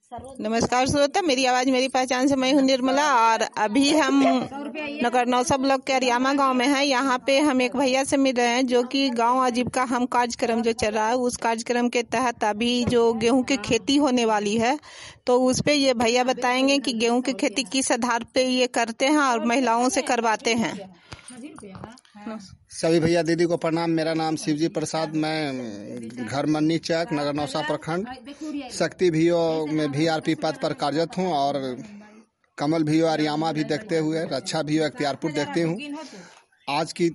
नमस्कार श्रोता, मेरी आवाज मेरी पहचान से मैं हूँ निर्मला। और अभी हम नगर नौसा ब्लॉक के अरियामा गांव में हैं। यहाँ पे हम एक भैया से मिल रहे हैं जो कि गांव आजीविका हम कार्यक्रम जो चल रहा है उस कार्यक्रम के तहत अभी जो गेहूं की खेती होने वाली है, तो उस पे ये भैया बताएंगे कि गेहूं की खेती किस आधार पे ये करते हैं और महिलाओं से करवाते हैं। सभी भैया दीदी को प्रणाम। मेरा नाम शिवजी प्रसाद, मैं घर मन्नी चक नगर नौसा प्रखंड शक्ति भीओ में VRP पद पर कार्यरत हूँ और कमल भीओ अरियामा भी देखते हुए रक्षा भीओ अख्तियारपुर देखते हूँ। आज की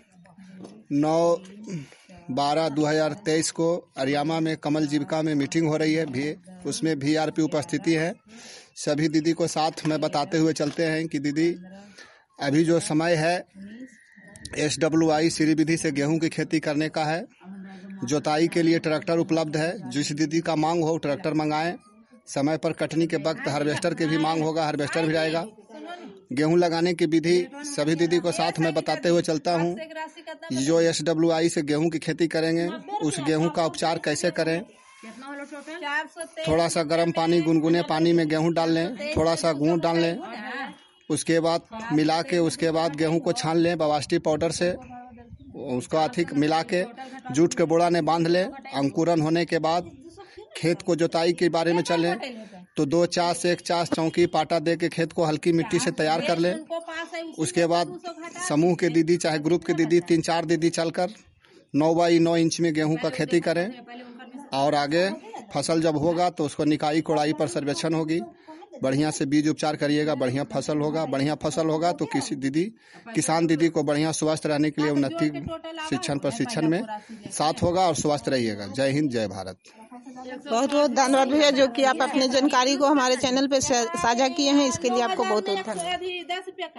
9/12/2023 को अरियामा में कमल जीविका में मीटिंग हो रही है भी, उसमें VRP उपस्थिति है। सभी दीदी को साथ में बताते हुए चलते हैं कि दीदी अभी जो समय है SWI श्री विधि से गेहूं की खेती करने का है। जोताई के लिए ट्रैक्टर उपलब्ध है, जिस दीदी का मांग हो ट्रैक्टर मंगाएं। समय पर कटनी के वक्त हार्वेस्टर की भी मांग होगा, हार्वेस्टर भी आएगा। गेहूं लगाने की विधि सभी दीदी को साथ में बताते हुए चलता हूं। जो SWI से गेहूं की खेती करेंगे उस गेहूं का उपचार कैसे करें। थोड़ा सा गर्म पानी, गुनगुने पानी में गेहूं डाल लें, थोड़ा सा गुड़ डाल लें, उसके बाद मिला के उसके बाद गेहूं को छान लें बावास्टी पाउडर से। उसको अधिक मिला के जूट के बोरा में बांध लें। अंकुरन होने के बाद खेत को जोताई के बारे में चलें तो 2 चास 1 चास चौकी पाटा दे के खेत को हल्की मिट्टी से तैयार कर लें। उसके बाद समूह के दीदी चाहे ग्रुप के दीदी 3-4 दीदी चलकर 9x9 इंच में गेहूं का खेती करें। और आगे फसल जब होगा तो उसको निकाई कोड़ाई पर सर्वेक्षण होगी। बढ़िया से बीज उपचार करिएगा, बढ़िया फसल होगा। बढ़िया फसल होगा तो किसान दीदी को बढ़िया स्वस्थ रहने के लिए उन्नति शिक्षण प्रशिक्षण में साथ होगा और स्वस्थ रहिएगा। जय हिंद, जय भारत। बहुत बहुत धन्यवाद भैया, जो कि आप अपनी जानकारी को हमारे चैनल पे साझा किए हैं, इसके लिए आपको बहुत बहुत धन्यवाद।